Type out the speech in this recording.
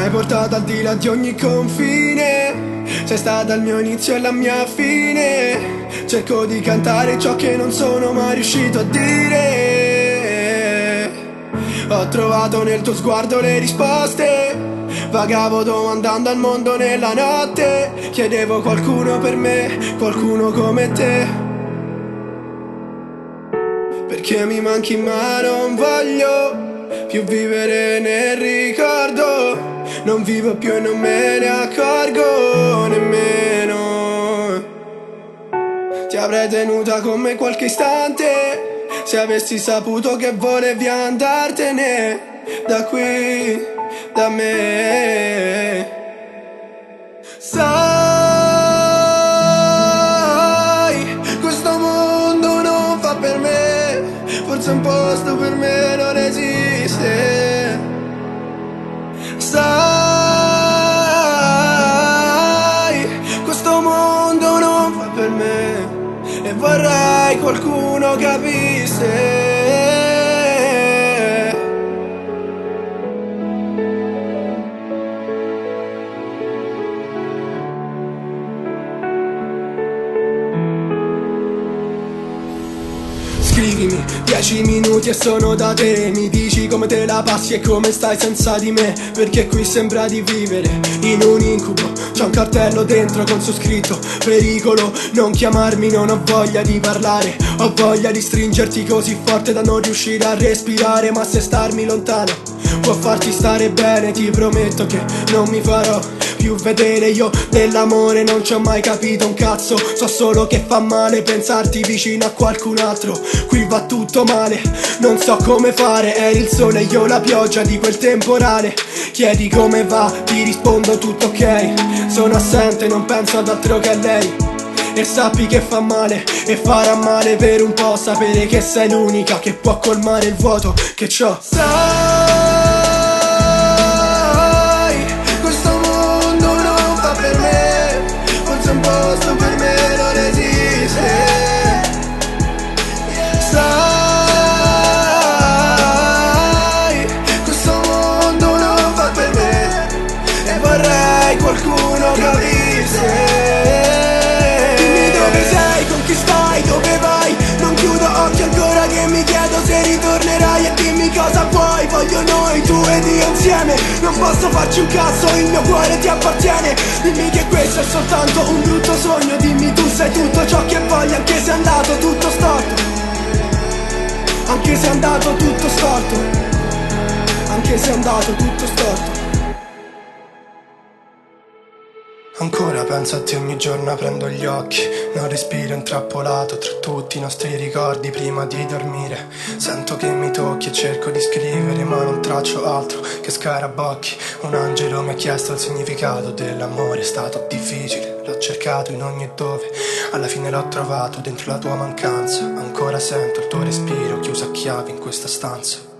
hai portato al di là di ogni confine. Sei stata il mio inizio e la mia fine. Cerco di cantare ciò che non sono mai riuscito a dire. Ho trovato nel tuo sguardo le risposte. Vagavo domandando al mondo nella notte. Chiedevo qualcuno per me, qualcuno come te. Perché mi manchi ma non voglio più vivere nel ricordo. Non vivo più e non me ne accorgo nemmeno. Ti avrei tenuta con me qualche istante, se avessi saputo che volevi andartene da qui, da me. Sai, questo mondo non fa per me. Forse un posto per me non esiste. Sai, questo mondo non fa per me e vorrei qualcuno capisse. Scrivimi 10 minuti e sono da te. Mi dici come te la passi e come stai senza di me. Perché qui sembra di vivere in un incubo. C'è un cartello dentro con su scritto pericolo. Non chiamarmi, non ho voglia di parlare. Ho voglia di stringerti così forte da non riuscire a respirare. Ma se starmi lontano può farti stare bene, ti prometto che non mi farò più vedere. Io dell'amore non ci ho mai capito un cazzo. So solo che fa male pensarti vicino a qualcun altro. Qui va tutto male, non so come fare. Eri il sole, io la pioggia di quel temporale. Chiedi come va, ti rispondo tutto ok. Sono assente, non penso ad altro che a lei. E sappi che fa male e farà male per un po'. Sapere che sei l'unica che può colmare il vuoto che c'ho. Un posto per me non esiste. Sai, questo mondo non fa per me e vorrei qualcuno capisse. Dimmi dove sei, con chi stai, dove vai. Non chiudo occhi ancora che mi chiedo se ritornerai. E dimmi cosa vuoi, voglio noi, tu ed io insieme. Non posso farci un cazzo, il mio cuore ti appartiene. Dimmi che questo è soltanto un brutto sogno. Dimmi tu sei tutto ciò che voglio, anche se è andato tutto storto. Anche se è andato tutto storto. Anche se è andato tutto storto. Ancora penso a te ogni giorno aprendo gli occhi. Non respiro intrappolato tra tutti i nostri ricordi prima di dormire. Sento che mi tocchi e cerco di scrivere ma non traccio altro che scarabocchi. Un angelo mi ha chiesto il significato dell'amore. È stato difficile, l'ho cercato in ogni dove. Alla fine l'ho trovato dentro la tua mancanza. Ancora sento il tuo respiro chiuso a chiave in questa stanza.